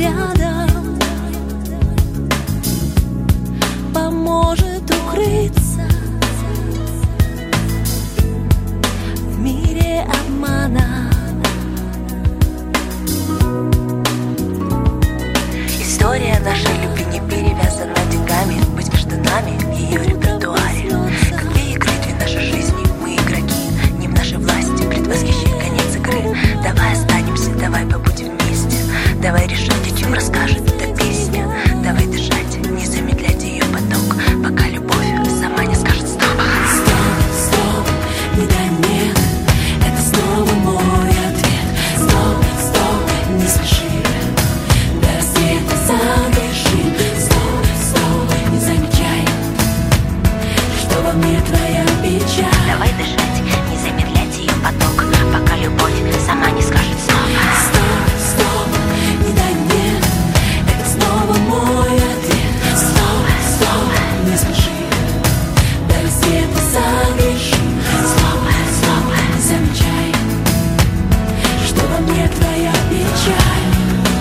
рядом поможет укрыться в мире обмана. История нашей любви не перевязана деньгами. Быть между нами в ее репертуаре. Как две игры, две наши жизни, мы игроки. Не в нашей власти, предвосхищай конец игры. Давай останемся, давай побудем вместе. Давай решать, о чем расскажет эта песня. Давай дышать, не замедлять ее поток, пока любовь сама не скажет стоп. Стоп, стоп, не дай мне, это снова мой ответ. Стоп, стоп, не спеши, до рассвета задыши. Стоп, стоп, не замечай, что во мне твоя печаль. Давай дышать, не замедлять ее поток, пока любовь сама не скажет стоп. Стоп, стоп, не дай мне, это снова мой ответ. Стоп, стоп, не спеши, до рассвета задыши. Стоп, стоп, не замечай, что во мне твоя печаль.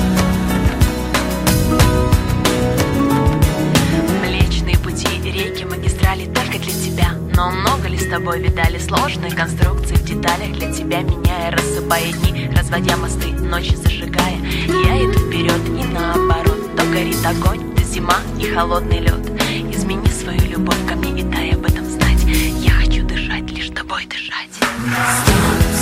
Млечные пути, реки, магистрали только для тебя. Но много ли с тобой видали сложные конструкции в деталях для тебя, меняя, рассыпая дни, разводя мосты, ночи зажигая. Я иду вперед и наоборот. То горит огонь, то зима и холодный лед. Измени свою любовь ко мне и дай об этом знать. Я хочу дышать, лишь тобой дышать. Стоп,